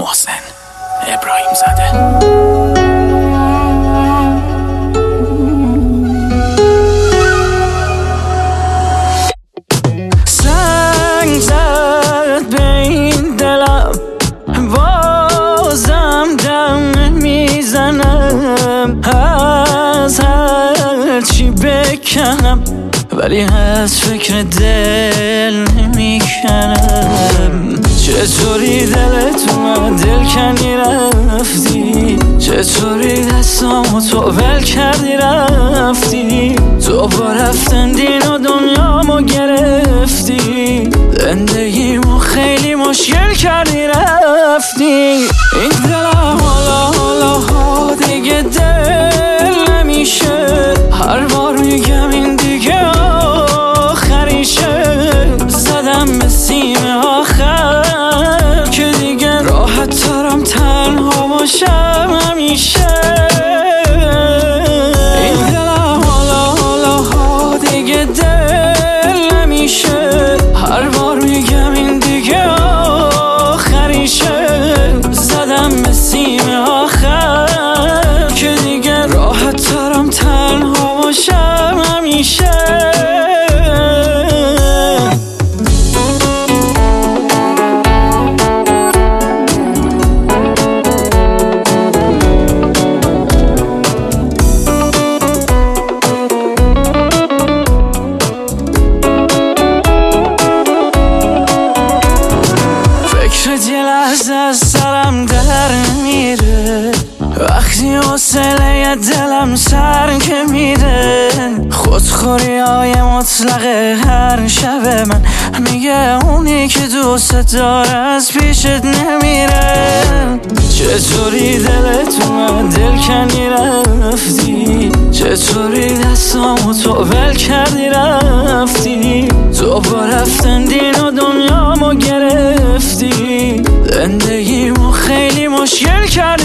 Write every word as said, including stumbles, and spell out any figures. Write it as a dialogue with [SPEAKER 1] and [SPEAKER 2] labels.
[SPEAKER 1] محسن ابراهیم زاده.
[SPEAKER 2] سنگ زد به این دلم، بازم دم میزنم. از هر چی بکنم ولی از فکر دل نمیکنم. چطوری دلت اومد دل کنی رفتی، چطوری دستامو تو ول کردی رفتی. تو با رفتن دین و دنیامو گرفتی، زندگیمو خیلی مشکل کردی رفتی. این دلم حالا حالا ها دیگه دل نمیشه، هر بار میگم این دیگه آخریشه. زدم به سیم آخر که دیگه راحت ترم تنها باشم همیشه. این دلم حالا حالا ها دیگه دل نمیشه، هر بار میگم این دیگه آخریشه. زدم به سیم آخر که دیگه راحت ترم تنها باشم همیشه. یه لحظه از سرم در میره، وقتی حوصله دلم سر که میره. خودخوری های مطلق هر شب من میگه اونی که دوست داره از پیشت نمیره. چطوری دلت اومد دل کنی رفتی، چطوری دستامو تو ول کردی رفتی. تو با رفتن دین و دنیامو گرفتی، زندگیمو خیلی مشکل کردی.